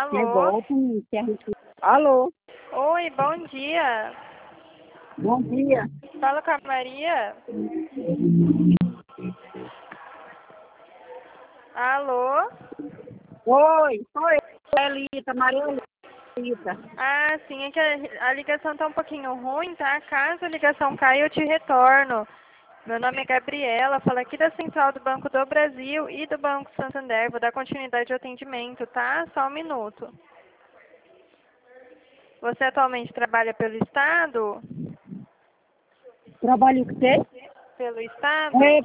Alô? Alô, Oi, bom dia. bom dia. Fala com a Maria. Alô? Oi, sou eu, Elita, Maria Elita. Ah, sim, é que a ligação tá um pouquinho ruim, tá? Caso a ligação caia, eu te retorno. Meu nome é Gabriela, falo aqui da Central do Banco do Brasil e do Banco Santander. Vou dar continuidade ao atendimento, tá? Só um minuto. Você atualmente trabalha pelo Estado? Trabalho com você? Pelo Estado? É,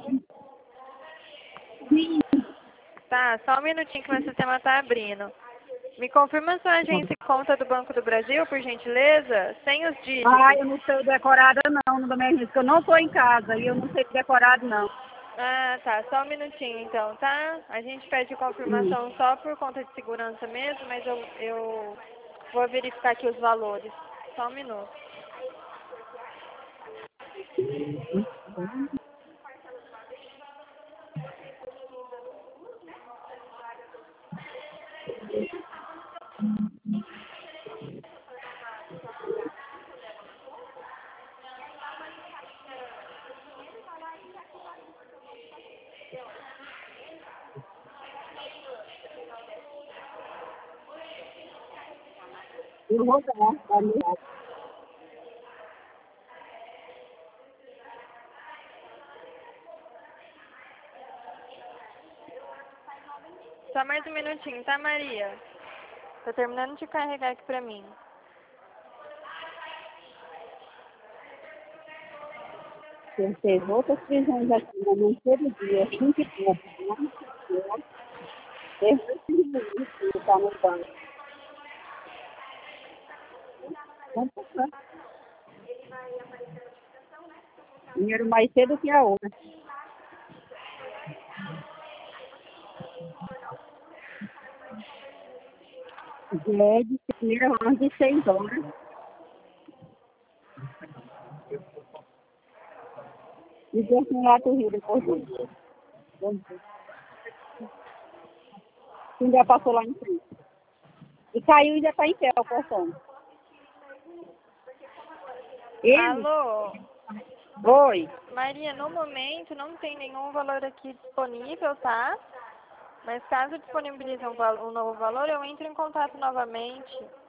sim. Tá, só um minutinho que meu sistema tá abrindo. Me confirma sua agência e conta do Banco do Brasil, por gentileza? Sem os dígitos. Eu não sei decorada não da minha agência, porque eu não estou em casa e eu não sei decorado não. Ah, tá. Só um minutinho, então, tá? A gente pede confirmação só por conta de segurança mesmo, mas eu vou verificar aqui os valores. Só um minuto. Eu vou dar. Só mais um minutinho, tá, Maria? Tô terminando de carregar aqui pra mim. Eu tenho outras prisões aqui, mas não todo dia, 5 e pouco. Desde que está no banco. Vamos passar. Dinheiro mais cedo que a outra. É de primeira hora de 6 horas. E desce no Lato Rio depois disso. Ainda passou lá em frente. E caiu e já está em pé o portão. Ele? Alô? Oi. Maria, no momento não tem nenhum valor aqui disponível, tá? Mas caso disponibilize um novo valor, eu entro em contato novamente.